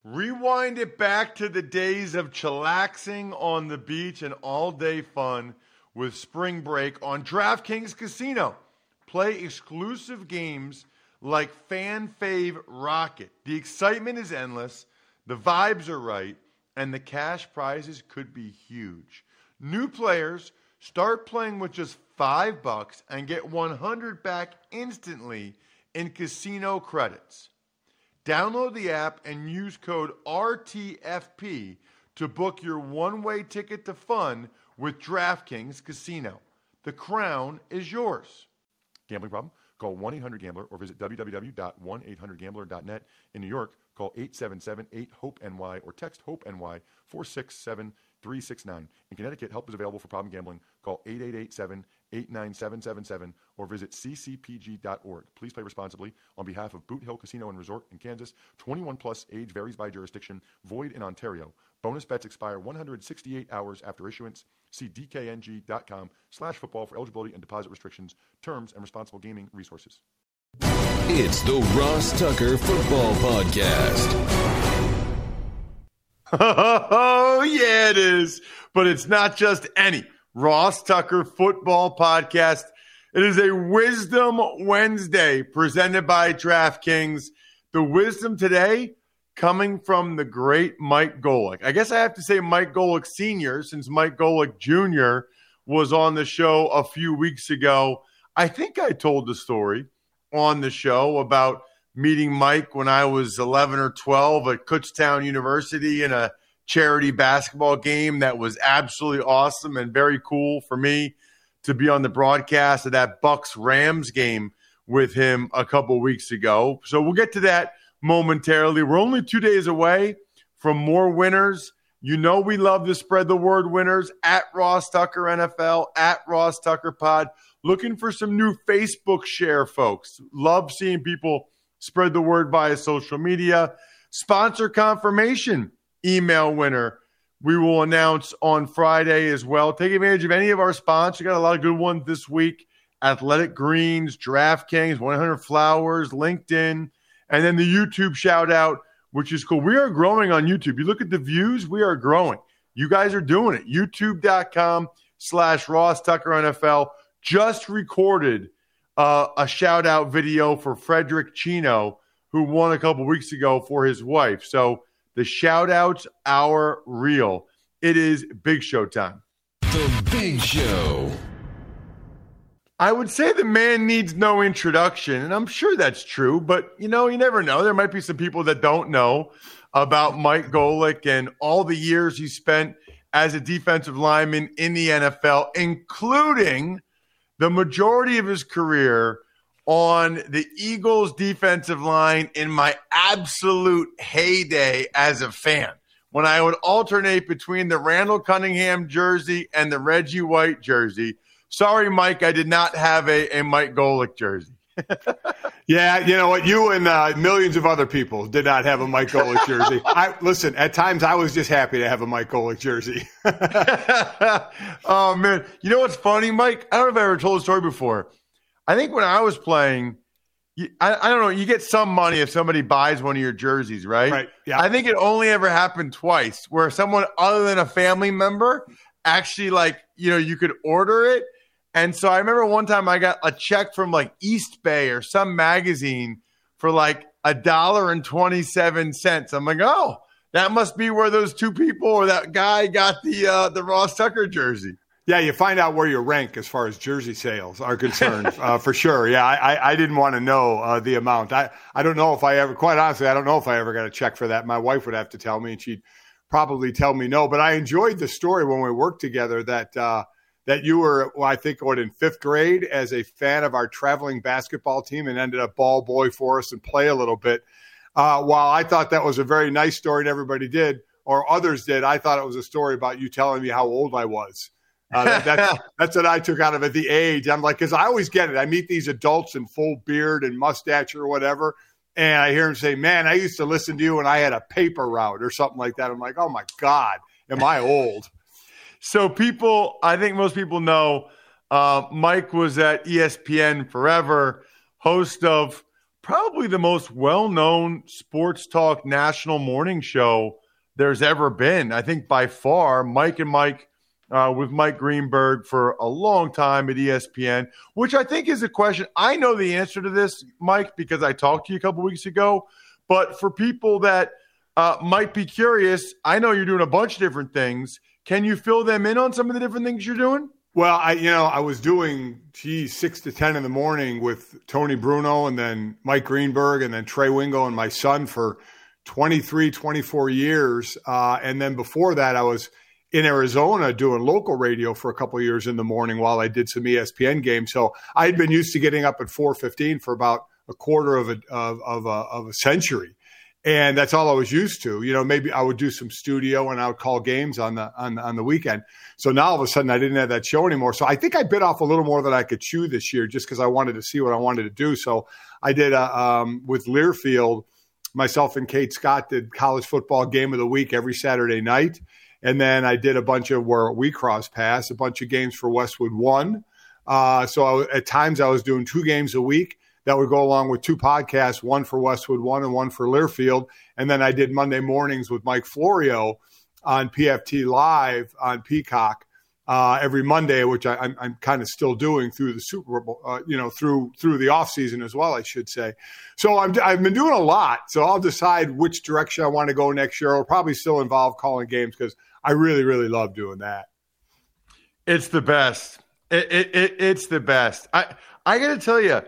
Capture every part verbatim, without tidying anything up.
Rewind it back to the days of chillaxing on the beach and all-day fun with Spring Break on DraftKings Casino. Play exclusive games like Fan Fave Rocket. The excitement is endless, the vibes are right, and the cash prizes could be huge. New players start playing with just five bucks and get one hundred back instantly in casino credits. Download the app and use code R T F P to book your one-way ticket to fun with DraftKings Casino. The crown is yours. Gambling problem? Call one eight hundred gambler or visit w w w dot one eight hundred gambler dot net. In New York, call eight seven seven eight hope N Y or text HOPE-NY four six seven three six nine. In Connecticut, help is available for problem gambling. Call eight eight eight seven eight nine seven seven seven or visit c c p g dot org. Please play responsibly. On behalf of Boot Hill Casino and Resort in Kansas, twenty-one plus, age varies by jurisdiction, void in Ontario. Bonus bets expire one hundred sixty-eight hours after issuance. See d k n g dot com slash football for eligibility and deposit restrictions, terms, and responsible gaming resources. It's the Ross Tucker Football Podcast. Oh, yeah, it is. But it's not just any Ross Tucker Football Podcast. It is a Wisdom Wednesday presented by DraftKings. The wisdom today coming from the great Mike Golic. I guess I have to say Mike Golic Senior since Mike Golic Junior was on the show a few weeks ago. I think I told the story on the show about meeting Mike when I was eleven or twelve at Kutztown University in a charity basketball game that was absolutely awesome and very cool for me to be on the broadcast of that Bucks-Rams game with him a couple weeks ago. So we'll get to that momentarily. We're only two days away from more winners. You know we love to spread the word winners at Ross Tucker N F L, at Ross Tucker Pod. Looking for some new Facebook share, folks. Love seeing people spread the word via social media. Sponsor confirmation email winner we will announce on Friday as well. Take advantage of any of our sponsors. We got a lot of good ones this week. Athletic Greens, DraftKings, one hundred Flowers, LinkedIn, and then the YouTube shout out, which is cool. We are growing on YouTube. You look at the views, we are growing. You guys are doing it. YouTube.com slash Ross Tucker NFL. Just recorded uh, a shout out video for Frederick Chino, who won a couple weeks ago for his wife. So the shout outs are real. It is Big Show time. The Big Show. I would say the man needs no introduction, and I'm sure that's true, but, you know, you never know. There might be some people that don't know about Mike Golic and all the years he spent as a defensive lineman in the N F L, including the majority of his career on the Eagles defensive line in my absolute heyday as a fan, when I would alternate between the Randall Cunningham jersey and the Reggie White jersey. Sorry, Mike, I did not have a, a Mike Golic jersey. Yeah, you know what? You and uh, millions of other people did not have a Mike Golic jersey. I listen, at times I was just happy to have a Mike Golic jersey. Oh, man. You know what's funny, Mike? I don't know if I ever told the story before. I think when I was playing, you, I, I don't know, you get some money if somebody buys one of your jerseys, right? Right. Yeah. I think it only ever happened twice where someone other than a family member actually, like, you know, you could order it. And so I remember one time I got a check from like East Bay or some magazine for like a dollar and twenty-seven cents. I'm like, oh, that must be where those two people or that guy got the uh, the Ross Tucker jersey. Yeah, you find out where you rank as far as jersey sales are concerned, uh, for sure. Yeah, I, I didn't want to know uh, the amount. I, I don't know if I ever, quite honestly, I don't know if I ever got a check for that. My wife would have to tell me, and she'd probably tell me no. But I enjoyed the story when we worked together that uh, that you were, well, I think, what, in fifth grade as a fan of our traveling basketball team and ended up ball boy for us and play a little bit. Uh, while I thought that was a very nice story and everybody did, or others did, I thought it was a story about you telling me how old I was. Uh, that, that's, that's what I took out of it, the age. I'm like, because I always get it. I meet these adults in full beard and mustache or whatever, and I hear them say, man, I used to listen to you when I had a paper route or something like that. I'm like, oh, my God, am I old? So people, I think most people know uh, Mike was at E S P N forever, host of probably the most well-known sports talk national morning show there's ever been. I think by far, Mike and Mike uh, with Mike Greenberg for a long time at E S P N, which I think is a question. I know the answer to this, Mike, because I talked to you a couple weeks ago. But for people that uh, might be curious, I know you're doing a bunch of different things. Can you fill them in on some of the different things you're doing? Well, I, you know, I was doing, geez, six to ten in the morning with Tony Bruno and then Mike Greenberg and then Trey Wingo and my son for twenty-three, twenty-four years. Uh, and then before that, I was in Arizona doing local radio for a couple of years in the morning while I did some E S P N games. So I had been used to getting up at four fifteen for about a quarter of a, of, of a, of a century. And that's all I was used to. You know, maybe I would do some studio and I would call games on the on, on the weekend. So now all of a sudden I didn't have that show anymore. So I think I bit off a little more than I could chew this year just because I wanted to see what I wanted to do. So I did a, um, with Learfield, myself and Kate Scott did college football game of the week every Saturday night. And then I did a bunch of where we cross paths, a bunch of games for Westwood One. Uh, so I, at times I was doing two games a week. That would go along with two podcasts, one for Westwood One and one for Learfield. And then I did Monday mornings with Mike Florio on P F T Live on Peacock uh, every Monday, which I, I'm, I'm kind of still doing through the Super Bowl, uh, you know, through through the off season as well, I should say. So I'm, I've been doing a lot. So I'll decide which direction I want to go next year. I'll probably still involve calling games because I really, really love doing that. It's the best. It, it, it it's the best. I I got to tell you.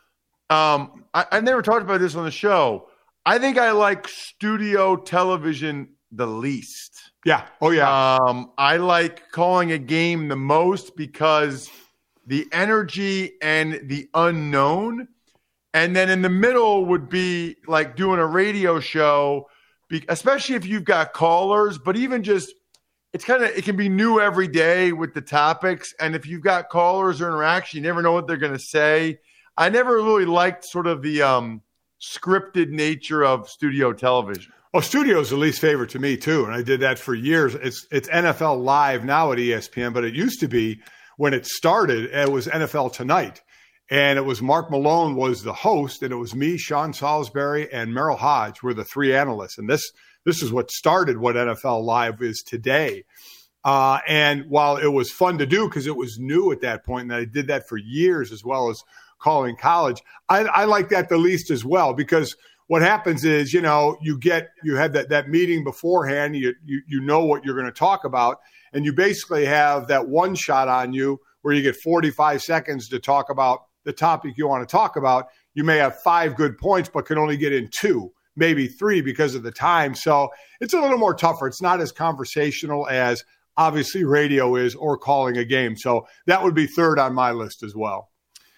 Um, I, I never talked about this on the show. I think I like studio television the least. Yeah. Oh, yeah. Um, I like calling a game the most because the energy and the unknown. And then in the middle would be like doing a radio show, especially if you've got callers, but even just it's kind of it can be new every day with the topics. And if you've got callers or interaction, you never know what they're going to say. I never really liked sort of the um, scripted nature of studio television. Well, studio is the least favorite to me, too, and I did that for years. It's it's N F L Live now at E S P N, but it used to be when it started, it was N F L Tonight, and it was Mark Malone was the host, and it was me, Sean Salisbury, and Merrill Hodge were the three analysts, and this this is what started what N F L Live is today. Uh, and while it was fun to do because it was new at that point, and I did that for years as well as calling college, I, I like that the least as well, because what happens is, you know, you get, you have that, that meeting beforehand, you, you, you know what you're going to talk about, and you basically have that one shot on you where you get forty-five seconds to talk about the topic you want to talk about. You may have five good points, but can only get in two, maybe three because of the time. So it's a little more tougher. It's not as conversational as obviously radio is or calling a game. So that would be third on my list as well.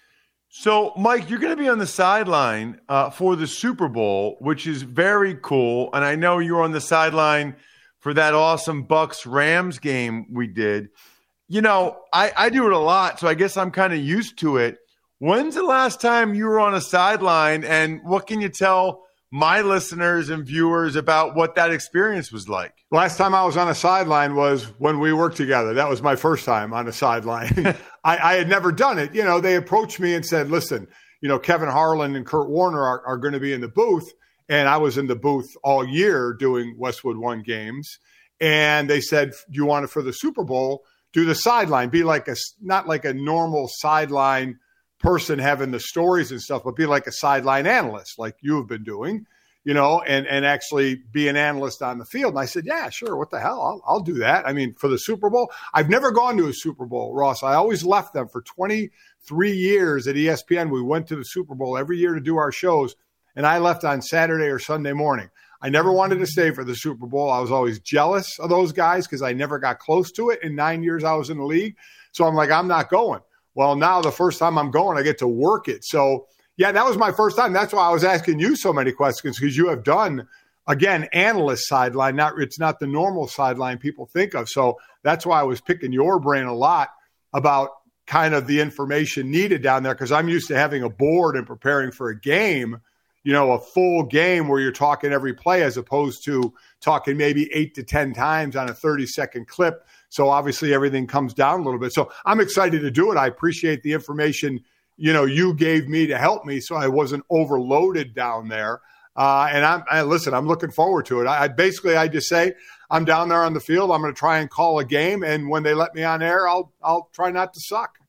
So, Mike, you're going to be on the sideline uh, for the Super Bowl, which is very cool. And I know you were on the sideline for that awesome Bucs-Rams game we did. You know, I, I do it a lot, so I guess I'm kind of used to it. When's the last time you were on a sideline, and what can you tell my listeners and viewers about what that experience was like? Last time I was on a sideline was when we worked together. That was my first time on a sideline. I, I had never done it. You know, they approached me and said, listen, you know, Kevin Harlan and Kurt Warner are, are going to be in the booth. And I was in the booth all year doing Westwood One games. And they said, do you want it for the Super Bowl? Do the sideline. Be like a, not like a normal sideline person having the stories and stuff, but be like a sideline analyst like you have been doing, you know, and, and actually be an analyst on the field. And I said, yeah, sure. What the hell? I'll, I'll do that. I mean, for the Super Bowl, I've never gone to a Super Bowl, Ross. I always left them for twenty-three years at E S P N. We went to the Super Bowl every year to do our shows, and I left on Saturday or Sunday morning. I never wanted to stay for the Super Bowl. I was always jealous of those guys because I never got close to it in nine years I was in the league. So I'm like, I'm not going. Well, now the first time I'm going, I get to work it. So, yeah, that was my first time. That's why I was asking you so many questions, because you have done, again, analyst sideline. Not It's not the normal sideline people think of. So that's why I was picking your brain a lot about kind of the information needed down there, because I'm used to having a board and preparing for a game, you know, a full game where you're talking every play as opposed to talking maybe eight to ten times on a thirty-second clip. So obviously everything comes down a little bit. So I'm excited to do it. I appreciate the information you know, you gave me to help me so I wasn't overloaded down there. Uh, and I'm, I, listen, I'm looking forward to it. I, I basically, I just say, I'm down there on the field. I'm going to try and call a game. And when they let me on air, I'll, I'll try not to suck.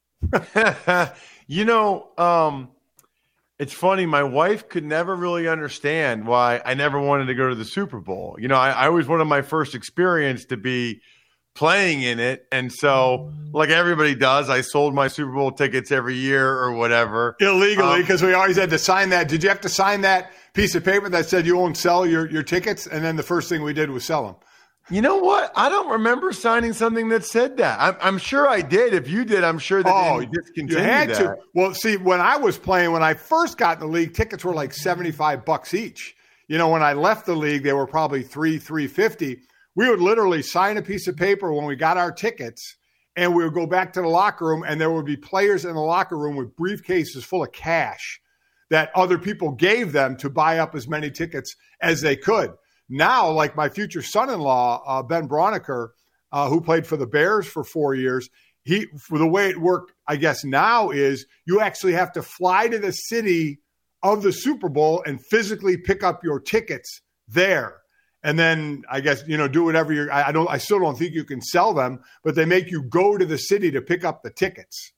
You know, um, it's funny. My wife could never really understand why I never wanted to go to the Super Bowl. You know, I, I always wanted my first experience to be playing in it. And so, like everybody does, I sold my Super Bowl tickets every year or whatever. Illegally, because um, we always had to sign that. Did you have to sign that piece of paper that said you won't sell your, your tickets? And then the first thing we did was sell them. You know what? I don't remember signing something that said that. I'm, I'm sure I did. If you did, I'm sure that oh, they discontinued you had that. to. Well, see, when I was playing, when I first got in the league, tickets were like seventy-five bucks each. You know, when I left the league, they were probably three, three fifty. We would literally sign a piece of paper when we got our tickets, and we would go back to the locker room, and there would be players in the locker room with briefcases full of cash that other people gave them to buy up as many tickets as they could. Now, like my future son-in-law, uh, Ben Broniker, uh, who played for the Bears for four years, he for the way it worked, I guess now is you actually have to fly to the city of the Super Bowl and physically pick up your tickets there. And then I guess, you know, do whatever you're, I don't, I still don't think you can sell them, but they make you go to the city to pick up the tickets.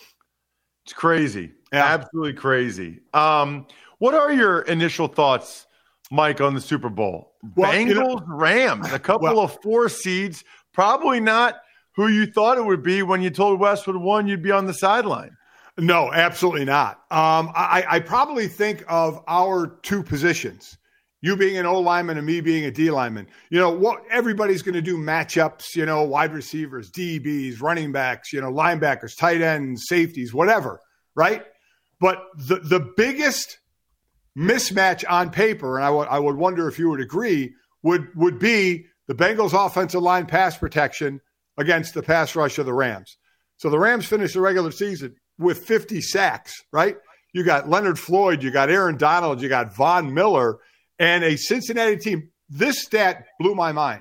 It's crazy. Yeah. Absolutely crazy. Um, what are your initial thoughts, Mike, on the Super Bowl? Well, Bengals, you know, Rams, a couple well, of four seeds, probably not who you thought it would be when you told Westwood won you'd be on the sideline. No, absolutely not. Um, I, I probably think of our two positions, you being an O lineman and me being a D lineman. You know, what everybody's going to do matchups, you know, wide receivers, D Bs, running backs, you know, linebackers, tight ends, safeties, whatever, right? But the, the biggest mismatch on paper, and I, w- I would wonder if you would agree, would, would be the Bengals offensive line pass protection against the pass rush of the Rams. So the Rams finished the regular season with fifty sacks, right? You got Leonard Floyd, you got Aaron Donald, you got Von Miller, and a Cincinnati team. This stat blew my mind,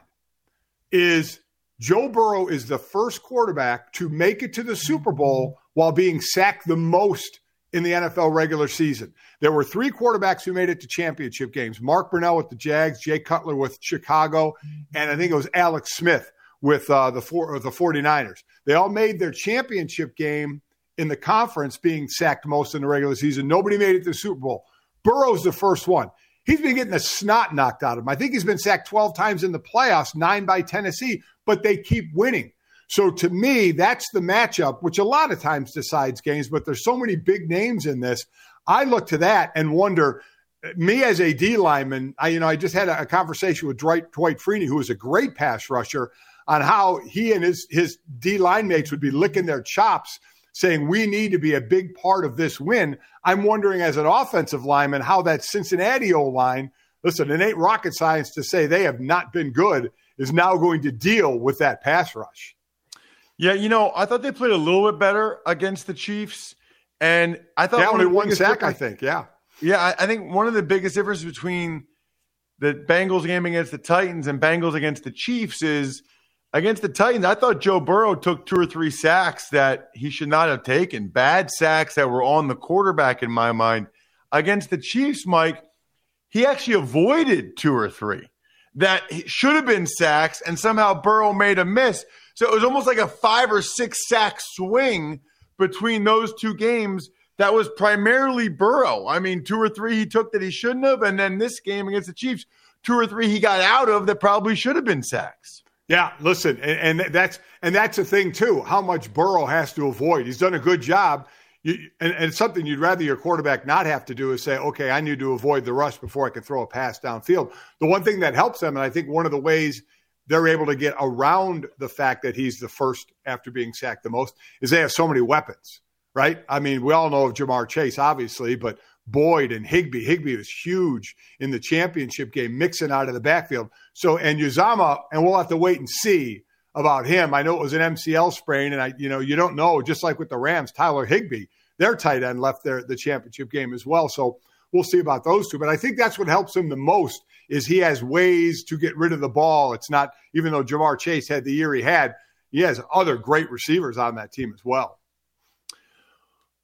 is Joe Burrow is the first quarterback to make it to the Super Bowl while being sacked the most in the N F L regular season. There were three quarterbacks who made it to championship games. Mark Brunell with the Jags, Jay Cutler with Chicago, and I think it was Alex Smith with uh, the, four, or the 49ers. They all made their championship game in the conference being sacked most in the regular season. Nobody made it to the Super Bowl. Burrow's the first one. He's been getting the snot knocked out of him. I think he's been sacked twelve times in the playoffs, nine by Tennessee, but they keep winning. So to me, that's the matchup, which a lot of times decides games, but there's so many big names in this. I look to that and wonder, me as a D lineman, I, you know, I just had a, a conversation with Dwight, Dwight Freeney, who is a great pass rusher, on how he and his, his D line mates would be licking their chops saying we need to be a big part of this win. I'm wondering as an offensive lineman how that Cincinnati O-line, listen, it ain't rocket science to say they have not been good, is now going to deal with that pass rush. Yeah, you know, I thought they played a little bit better against the Chiefs. And I thought yeah, one only of the one sack, I think, yeah. Yeah, I, I think one of the biggest differences between the Bengals game against the Titans and Bengals against the Chiefs is against the Titans, I thought Joe Burrow took two or three sacks that he should not have taken, bad sacks that were on the quarterback in my mind. Against the Chiefs, Mike, he actually avoided two or three that should have been sacks, and somehow Burrow made a miss. So it was almost like a five or six sack swing between those two games that was primarily Burrow. I mean, two or three he took that he shouldn't have, and then this game against the Chiefs, two or three he got out of that probably should have been sacks. Yeah, listen, and, and that's and that's the thing too. How much Burrow has to avoid. He's done a good job, you, and, and something you'd rather your quarterback not have to do is say, "Okay, I need to avoid the rush before I can throw a pass downfield." The one thing that helps them, and I think one of the ways they're able to get around the fact that he's the first after being sacked the most, is they have so many weapons, right? I mean, we all know of Jamar Chase, obviously, but Boyd and Higbee. Higbee was huge in the championship game, mixing out of the backfield. So, and Uzomah, and we'll have to wait and see about him. I know it was an M C L sprain, and I, you know, you don't know. Just like with the Rams, Tyler Higbee, their tight end, left their the championship game as well. So we'll see about those two. But I think that's what helps him the most is he has ways to get rid of the ball. It's not, even though Jamar Chase had the year he had, he has other great receivers on that team as well.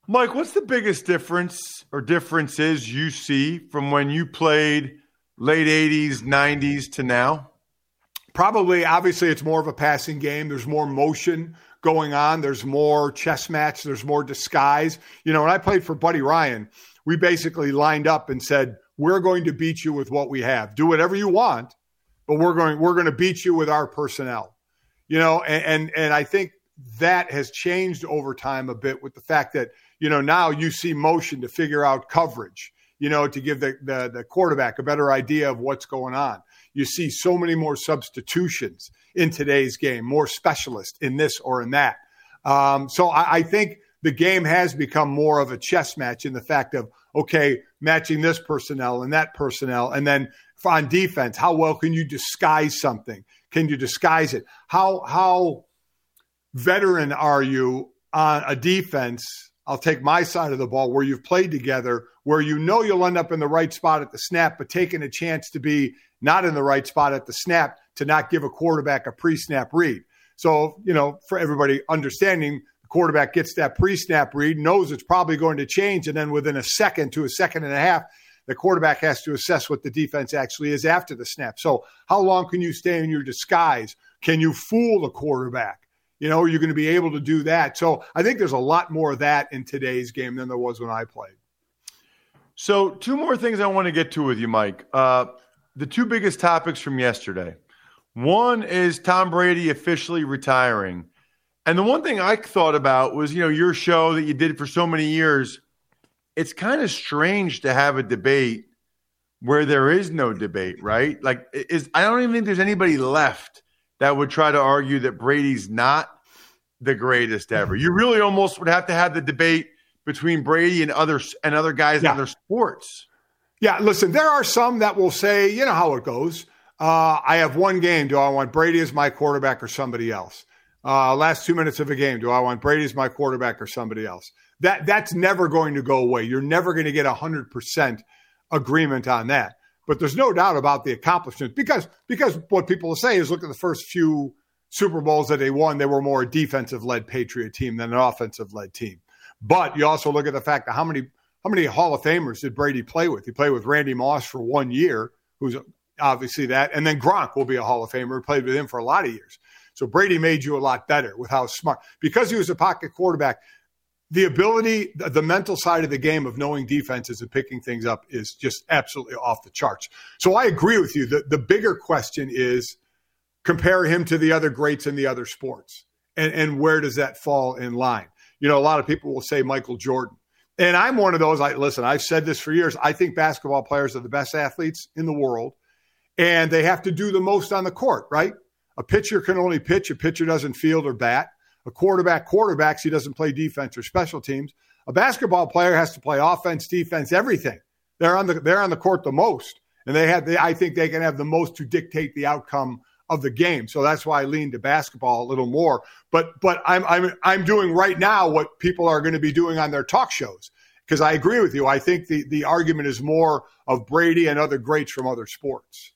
Mike, what's the biggest difference or differences you see from when you played late eighties, nineties to now? Probably, obviously, it's more of a passing game. There's more motion going on. There's more chess match. There's more disguise. You know, when I played for Buddy Ryan, we basically lined up and said, we're going to beat you with what we have. Do whatever you want, but we're going we're going to beat you with our personnel. You know, and, and and I think that has changed over time a bit with the fact that, you know, now you see motion to figure out coverage, you know, to give the, the, the quarterback a better idea of what's going on. You see so many more substitutions in today's game, more specialists in this or in that. Um, so I, I think the game has become more of a chess match in the fact of, okay, matching this personnel and that personnel. And then on defense, how well can you disguise something? Can you disguise it? How, how veteran are you on a defense? I'll take my side of the ball where you've played together, where you know you'll end up in the right spot at the snap, but taking a chance to be not in the right spot at the snap to not give a quarterback a pre-snap read. So, you know, for everybody understanding, the quarterback gets that pre-snap read, knows it's probably going to change, and then within a second to a second and a half, the quarterback has to assess what the defense actually is after the snap. So how long can you stay in your disguise? Can you fool the quarterback? You know, are you going to be able to do that? So I think there's a lot more of that in today's game than there was when I played. So two more things I want to get to with you, Mike. Uh, the two biggest topics from yesterday. One is Tom Brady officially retiring. And the one thing I thought about was, you know, your show that you did for so many years. It's kind of strange to have a debate where there is no debate, right? Like, is I don't even think there's anybody left that would try to argue that Brady's not the greatest ever. You really almost would have to have the debate between Brady and other and other guys yeah. in other sports. Yeah, listen, there are some that will say, you know how it goes. Uh, I have one game. Do I want Brady as my quarterback or somebody else? Uh, last two minutes of a game. Do I want Brady as my quarterback or somebody else? That That's never going to go away. You're never going to get one hundred percent agreement on that. But there's no doubt about the accomplishments because because what people will say is look at the first few Super Bowls that they won. They were more a defensive-led Patriot team than an offensive-led team. But you also look at the fact that how many how many Hall of Famers did Brady play with? He played with Randy Moss for one year, who's obviously that. And then Gronk will be a Hall of Famer. He played with him for a lot of years. So Brady made you a lot better with how smart. Because he was a pocket quarterback, the ability, the mental side of the game of knowing defenses and picking things up is just absolutely off the charts. So I agree with you. The, the bigger question is compare him to the other greats in the other sports. And, and where does that fall in line? You know, a lot of people will say Michael Jordan. And I'm one of those. I listen, I've said this for years. I think basketball players are the best athletes in the world. And they have to do the most on the court, right? A pitcher can only pitch. A pitcher doesn't field or bat. A quarterback quarterbacks. He doesn't play defense or special teams. A basketball player has to play offense, defense, everything. They're on the they're on the court the most, and they have. They, I think they can have the most to dictate the outcome of the game. So that's why I lean to basketball a little more. But but I'm I'm I'm doing right now what people are going to be doing on their talk shows because I agree with you. I think the the argument is more of Brady and other greats from other sports.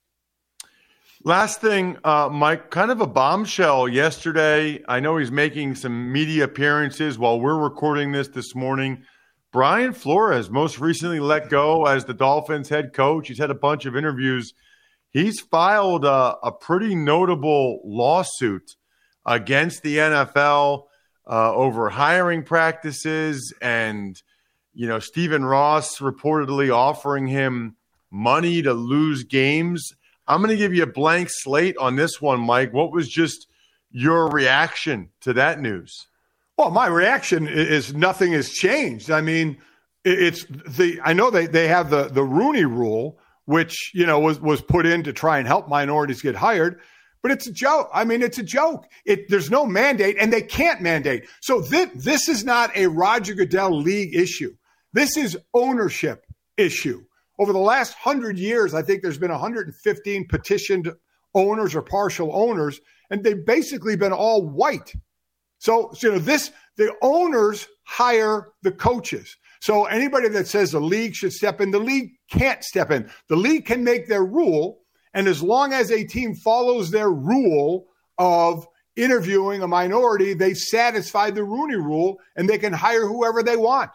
Last thing, uh, Mike, kind of a bombshell yesterday. I know he's making some media appearances while we're recording this this morning. Brian Flores most recently let go as the Dolphins head coach. He's had a bunch of interviews. He's filed a, a pretty notable lawsuit against the N F L uh, over hiring practices and, you know, Stephen Ross reportedly offering him money to lose games. I'm going to give you a blank slate on this one, Mike. What was just your reaction to that news? Well, my reaction is nothing has changed. I mean, it's the I know they, they have the, the Rooney Rule, which, you know, was, was put in to try and help minorities get hired. But it's a joke. I mean, it's a joke. It, there's no mandate, and they can't mandate. So this, this is not a Roger Goodell league issue. This is ownership issue. Over the last hundred years, I think there's been one hundred fifteen petitioned owners or partial owners, and they've basically been all white. So, so you know, this the owners hire the coaches. So anybody that says the league should step in, the league can't step in. The league can make their rule, and as long as a team follows their rule of interviewing a minority, they satisfy the Rooney Rule, and they can hire whoever they want.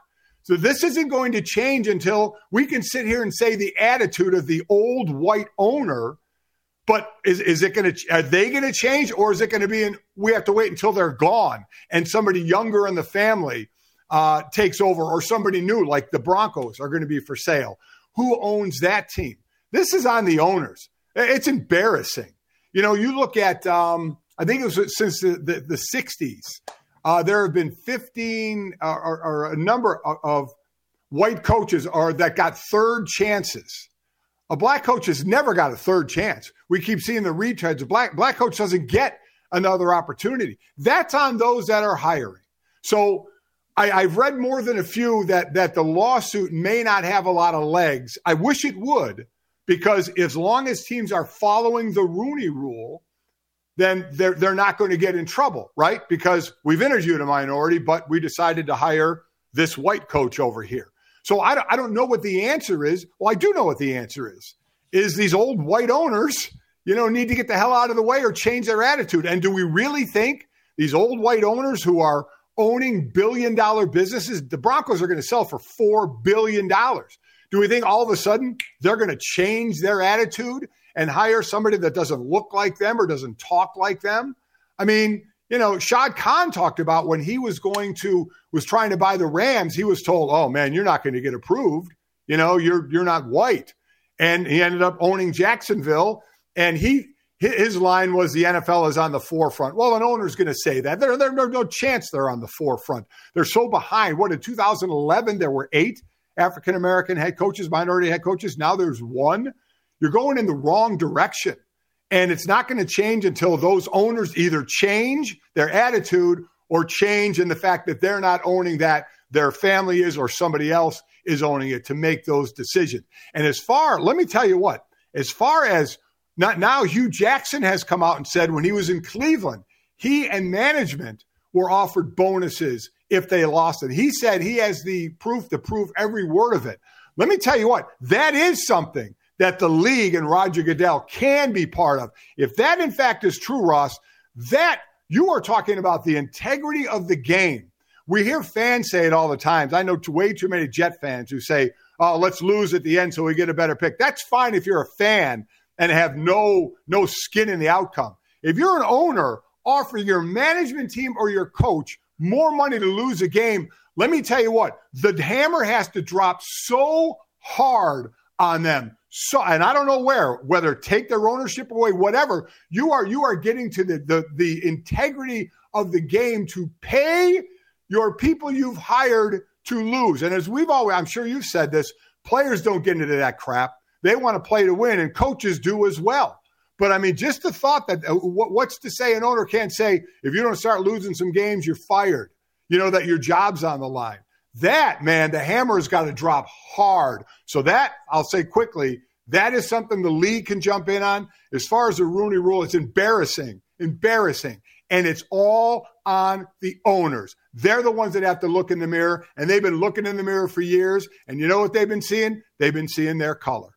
So this isn't going to change until we can sit here and say the attitude of the old white owner. But is, is it going to, are they going to change, or is it going to be in, we have to wait until they're gone and somebody younger in the family uh, takes over, or somebody new like the Broncos are going to be for sale? Who owns that team? This is on the owners. It's embarrassing. You know, you look at, um, I think it was since the, the, the sixties, uh, there have been fifteen uh, or, or a number of, of white coaches are, that got third chances. A black coach has never got a third chance. We keep seeing the retreads. A black, black coach doesn't get another opportunity. That's on those that are hiring. So I, I've read more than a few that, that the lawsuit may not have a lot of legs. I wish it would, because as long as teams are following the Rooney Rule, then they're, they're not going to get in trouble, right? Because we've interviewed a minority, but we decided to hire this white coach over here. So I don't, I don't know what the answer is. Well, I do know what the answer is, is these old white owners, you know, need to get the hell out of the way or change their attitude. And do we really think these old white owners who are owning billion dollar businesses, the Broncos are going to sell for four billion dollars? Do we think all of a sudden they're going to change their attitude and hire somebody that doesn't look like them or doesn't talk like them? I mean, you know, Shad Khan talked about when he was going to, was trying to buy the Rams, he was told, oh man, you're not going to get approved. You know, you're, you're not white. And he ended up owning Jacksonville. And he, his line was the N F L is on the forefront. Well, an owner's going to say that. There, there, there's no chance they're on the forefront. They're so behind. What, in two thousand eleven, there were eight African-American head coaches, minority head coaches. Now there's one. You're going in the wrong direction. And it's not going to change until those owners either change their attitude or change in the fact that they're not owning that, their family is, or somebody else is owning it, to make those decisions. And as far, let me tell you what, as far as not now, Hugh Jackson has come out and said when he was in Cleveland, he and management were offered bonuses if they lost it. He said he has the proof to prove every word of it. Let me tell you what, that is something that the league and Roger Goodell can be part of. If that in fact is true, Ross, that you are talking about the integrity of the game. We hear fans say it all the time. I know way too many Jet fans who say, oh, let's lose at the end so we get a better pick. That's fine if you're a fan and have no, no skin in the outcome. If you're an owner offering your management team or your coach more money to lose a game, let me tell you what, the hammer has to drop so hard on them. So, and I don't know where, whether take their ownership away, whatever, you are, you are getting to the, the, the integrity of the game to pay your people you've hired to lose. And as we've always, I'm sure you've said this, players don't get into that crap. They want to play to win, and coaches do as well. But I mean, just the thought that uh, what, what's to say an owner can't say, if you don't start losing some games, you're fired, you know, that your job's on the line. That, man, the hammer's got to drop hard. So that, I'll say quickly, that is something the league can jump in on. As far as the Rooney Rule, it's embarrassing, embarrassing. And it's all on the owners. They're the ones that have to look in the mirror, and they've been looking in the mirror for years. And you know what they've been seeing? They've been seeing their color.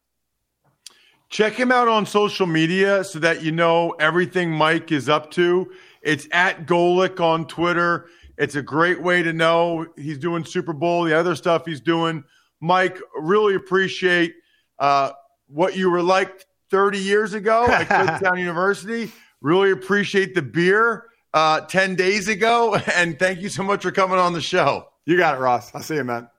Check him out on social media so that you know everything Mike is up to. It's at Golic on Twitter. It's a great way to know he's doing Super Bowl, the other stuff he's doing. Mike, really appreciate uh, what you were like thirty years ago at Kutztown University. Really appreciate the beer uh, ten days ago. And thank you so much for coming on the show. You got it, Ross. I'll see you, man.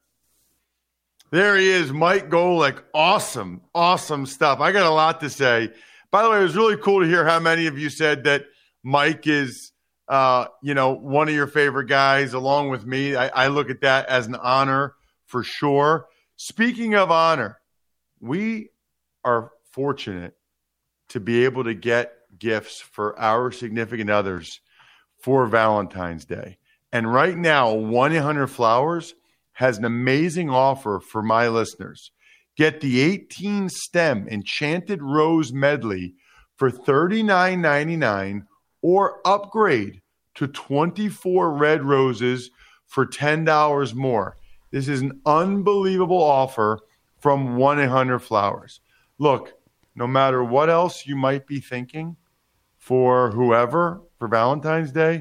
There he is, Mike Golic. Awesome, awesome stuff. I got a lot to say. By the way, it was really cool to hear how many of you said that Mike is, uh, you know, one of your favorite guys along with me. I, I look at that as an honor for sure. Speaking of honor, we are fortunate to be able to get gifts for our significant others for Valentine's Day. And right now, one eight hundred flowers has an amazing offer for my listeners. Get the eighteen stem Enchanted Rose Medley for thirty-nine ninety-nine or upgrade to twenty-four red roses for ten dollars more. This is an unbelievable offer from one eight hundred flowers. Look, no matter what else you might be thinking for whoever for Valentine's Day,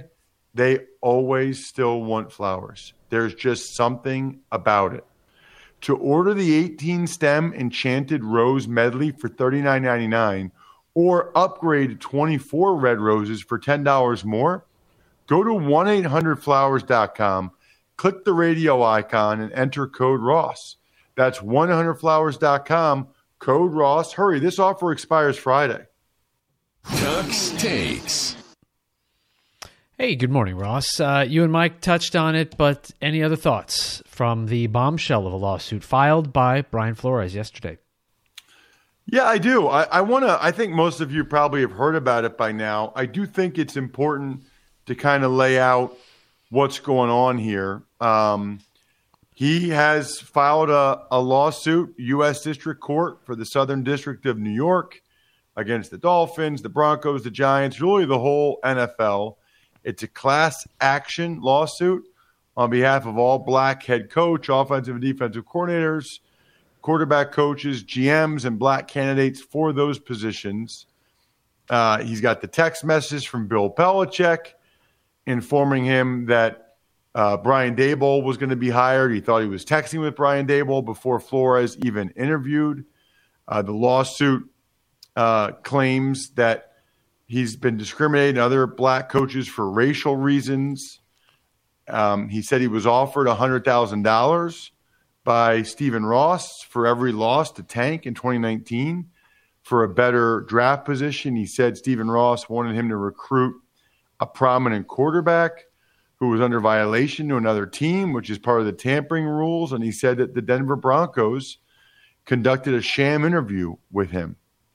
they always still want Flowers. There's just something about it. To order the eighteen stem Enchanted Rose Medley for thirty-nine ninety-nine or upgrade to twenty-four red roses for ten dollars more, go to one eight hundred flowers dot com, click the radio icon, and enter code Ross. That's one eight hundred flowers dot com, code Ross. Hurry, this offer expires Friday. Tux Takes. Hey, good morning, Ross. Uh, you and Mike touched on it, but any other thoughts from the bombshell of a lawsuit filed by Brian Flores yesterday? Yeah, I do. I, I want to, I think most of you probably have heard about it by now. I do think it's important to kind of lay out what's going on here. Um, he has filed a, a lawsuit, U S District Court for the Southern District of New York against the Dolphins, the Broncos, the Giants, really the whole N F L. It's a class action lawsuit on behalf of all black head coach, offensive and defensive coordinators, quarterback coaches, G Ms, and black candidates for those positions. Uh, he's got the text message from Bill Belichick informing him that uh, Brian Daboll was going to be hired. He thought he was texting with Brian Daboll before Flores even interviewed. Uh, the lawsuit uh, claims that he's been discriminating other black coaches for racial reasons. Um, he said he was offered one hundred thousand dollars by Stephen Ross for every loss to Tank in twenty nineteen for a better draft position. He said Stephen Ross wanted him to recruit a prominent quarterback who was under violation to another team, which is part of the tampering rules. And he said that the Denver Broncos conducted a sham interview with him.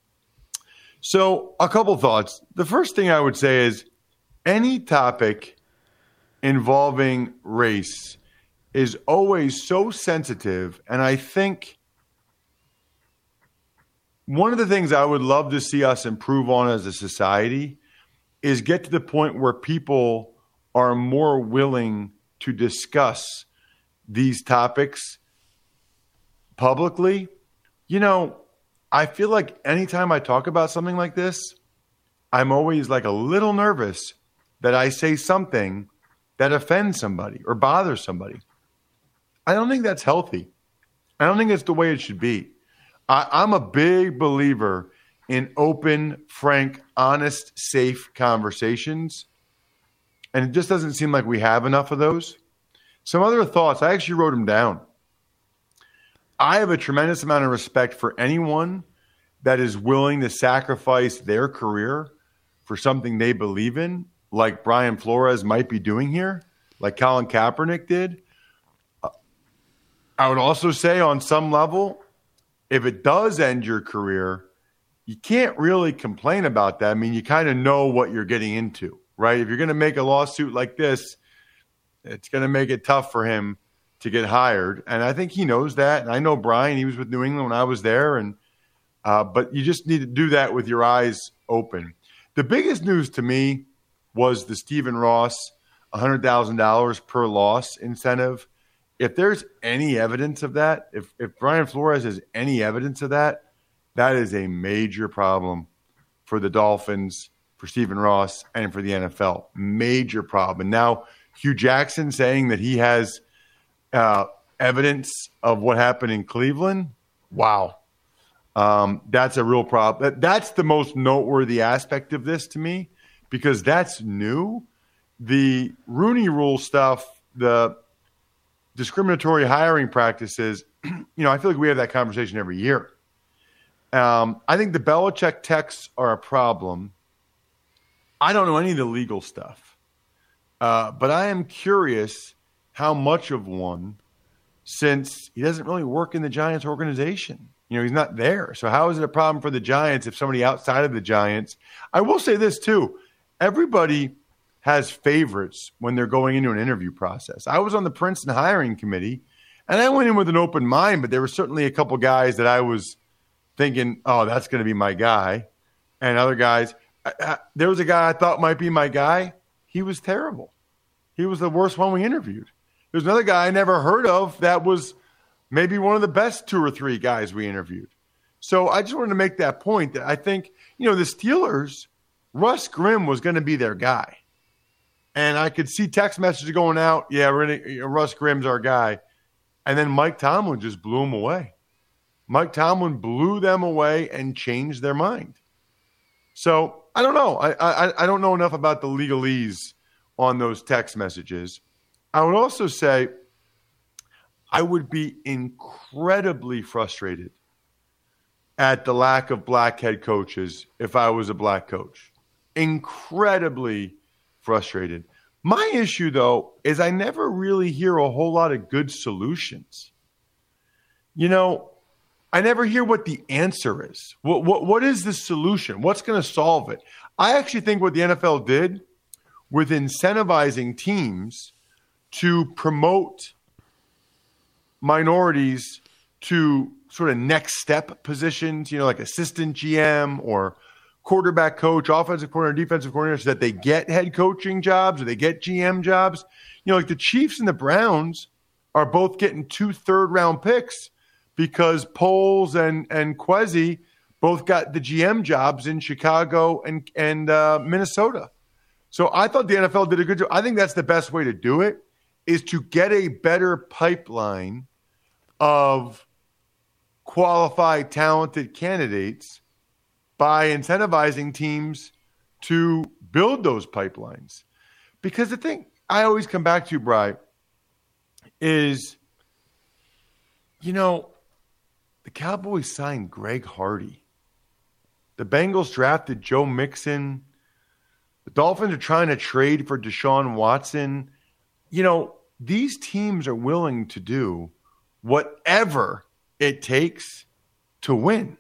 So a couple thoughts. The first thing I would say is any topic involving race is always so sensitive. And I think one of the things I would love to see us improve on as a society is get to the point where people are more willing to discuss these topics publicly. You know, I feel like anytime I talk about something like this, I'm always like a little nervous that I say something that offends somebody or bothers somebody. I don't think that's healthy. I don't think it's the way it should be. I, I'm a big believer in open, frank, honest, safe conversations. And it just doesn't seem like we have enough of those. Some other thoughts, I actually wrote them down. I have a tremendous amount of respect for anyone that is willing to sacrifice their career for something they believe in, like Brian Flores might be doing here, like Colin Kaepernick did. I would also say on some level, if it does end your career, you can't really complain about that. I mean, you kind of know what you're getting into, right? If you're going to make a lawsuit like this, it's going to make it tough for him to get hired. And I think he knows that. And I know Brian, he was with New England when I was there. And uh, but you just need to do that with your eyes open. The biggest news to me was the Stephen Ross one hundred thousand dollars per loss incentive. If there's any evidence of that, if, if Brian Flores has any evidence of that, that is a major problem for the Dolphins, for Stephen Ross, and for the N F L. Major problem. And now Hugh Jackson saying that he has uh, evidence of what happened in Cleveland. Wow. Um, that's a real problem. That, that's the most noteworthy aspect of this to me, because that's new. The Rooney Rule stuff, the discriminatory hiring practices, you know, I feel like we have that conversation every year. Um, I think the Belichick texts are a problem. I don't know any of the legal stuff, uh, but I am curious how much of one, since he doesn't really work in the Giants organization. You know, he's not there. So how is it a problem for the Giants if somebody outside of the Giants? I will say this too. Everybody has favorites when they're going into an interview process. I was on the Princeton hiring committee, and I went in with an open mind, but there were certainly a couple guys that I was thinking, oh, that's going to be my guy. And other guys, I, there was a guy I thought might be my guy. He was terrible. He was the worst one we interviewed. There's another guy I never heard of that was maybe one of the best two or three guys we interviewed. So I just wanted to make that point that I think, you know, the Steelers, Russ Grimm was going to be their guy. And I could see text messages going out. Yeah, we're gonna, Russ Grimm's our guy. And then Mike Tomlin just blew them away. Mike Tomlin blew them away and changed their mind. So I don't know. I, I I don't know enough about the legalese on those text messages. I would also say I would be incredibly frustrated at the lack of black head coaches if I was a black coach. Incredibly frustrated. My issue, though, is I never really hear a whole lot of good solutions. You know, I never hear what the answer is. What what what is the solution? What's going to solve it? I actually think what the N F L did with incentivizing teams to promote minorities to sort of next step positions, you know, like assistant G M or quarterback coach, offensive coordinator, defensive coordinator, so that they get head coaching jobs or they get G M jobs. You know, like the Chiefs and the Browns are both getting two third round picks because Poles and and Kwesi both got the G M jobs in Chicago and and uh, Minnesota. So I thought the N F L did a good job. I think that's the best way to do it, is to get a better pipeline of qualified, talented candidates by incentivizing teams to build those pipelines. Because the thing I always come back to, Bri, is, you know, the Cowboys signed Greg Hardy. The Bengals drafted Joe Mixon. The Dolphins are trying to trade for Deshaun Watson. You know, these teams are willing to do whatever it takes to win.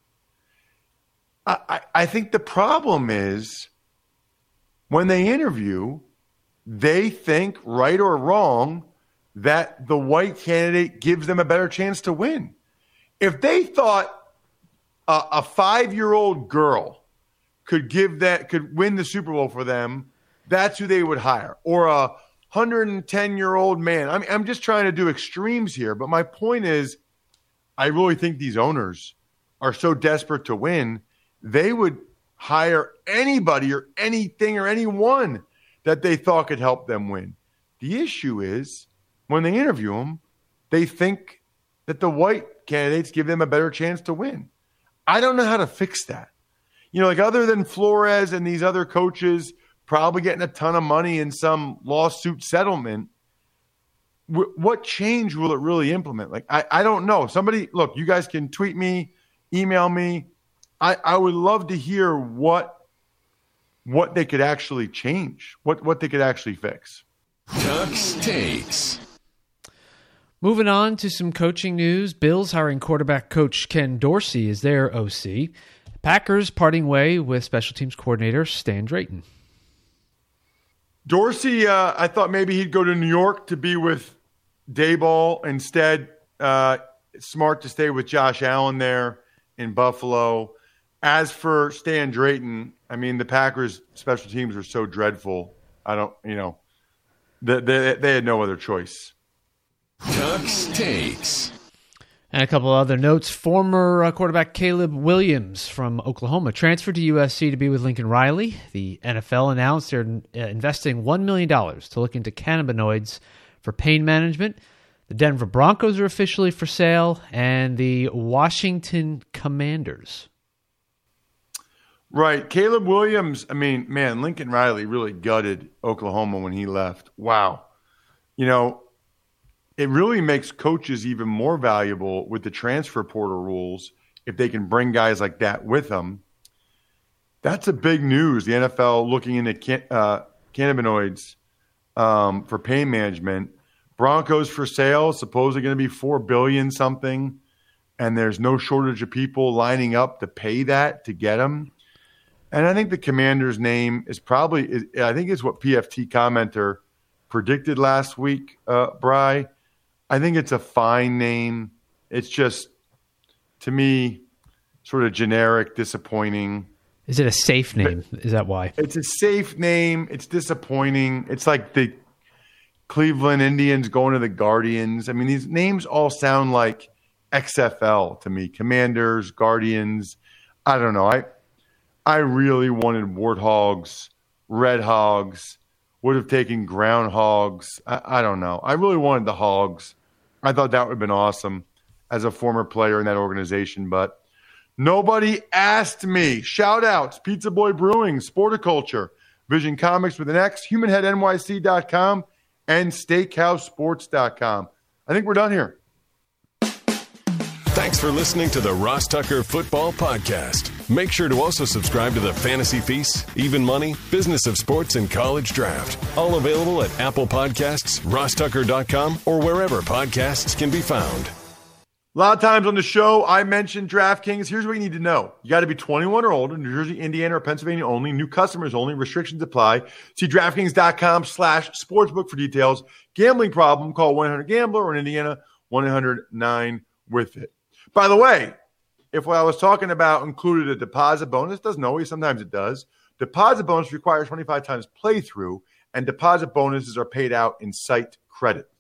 I, I think the problem is when they interview, they think, right or wrong, that the white candidate gives them a better chance to win. If they thought a, a five-year-old girl could give that could win the Super Bowl for them, that's who they would hire. Or a one hundred ten-year-old man. I mean, I'm just trying to do extremes here, but my point is, I really think these owners are so desperate to win, they would hire anybody or anything or anyone that they thought could help them win. The issue is, when they interview them, they think that the white candidates give them a better chance to win. I don't know how to fix that. You know, like other than Flores and these other coaches probably getting a ton of money in some lawsuit settlement, w- what change will it really implement? Like, I, I don't know. Somebody, look, you guys can tweet me, email me. I, I would love to hear what what they could actually change, what, what they could actually fix. Ducks Takes. Moving on to some coaching news. Bills hiring quarterback coach Ken Dorsey as their O C. Packers parting way with special teams coordinator Stan Drayton. Dorsey, uh, I thought maybe he'd go to New York to be with Daboll. Instead, uh, smart to stay with Josh Allen there in Buffalo. As for Stan Drayton, I mean, the Packers' special teams are so dreadful. I don't, you know, they, they, they had no other choice. Ducks Takes. And a couple other notes. Former uh, quarterback Caleb Williams from Oklahoma transferred to U S C to be with Lincoln Riley. The N F L announced they're uh, investing one million dollars to look into cannabinoids for pain management. The Denver Broncos are officially for sale, and the Washington Commanders. Right. Caleb Williams, I mean, man, Lincoln Riley really gutted Oklahoma when he left. Wow. You know, it really makes coaches even more valuable with the transfer portal rules if they can bring guys like that with them. That's a big news. The N F L looking into can, uh, cannabinoids um, for pain management. Broncos for sale, supposedly going to be four billion dollars something, and there's no shortage of people lining up to pay that to get them. And I think the Commander's name is probably, I think it's what P F T commenter predicted last week, uh, Bri. I think it's a fine name. It's just, to me, sort of generic, disappointing. Is it a safe name? Is that why? It's a safe name. It's disappointing. It's like the Cleveland Indians going to the Guardians. I mean, these names all sound like X F L to me. Commanders, Guardians. I don't know. I I really wanted Warthogs, Red Hogs, would have taken groundhogs. I, I don't know. I really wanted the Hogs. I thought that would have been awesome as a former player in that organization, but nobody asked me. Shout outs, Pizza Boy Brewing, Sporticulture, Vision Comics with an X, human head N Y C dot com, and steakhouse sports dot com. I think we're done here. Thanks for listening to the Ross Tucker Football Podcast. Make sure to also subscribe to the Fantasy Feast, Even Money, Business of Sports, and College Draft. All available at Apple Podcasts, ross tucker dot com, or wherever podcasts can be found. A lot of times on the show, I mentioned DraftKings. Here's what you need to know. You got to be twenty-one or older, New Jersey, Indiana, or Pennsylvania only. New customers only. Restrictions apply. See DraftKings dot com slash sportsbook for details. Gambling problem, call one eight hundred gambler, or in Indiana, one eight hundred nine with it. By the way, if what I was talking about included a deposit bonus, doesn't always, sometimes it does. Deposit bonus requires twenty-five times playthrough, and deposit bonuses are paid out in site credit.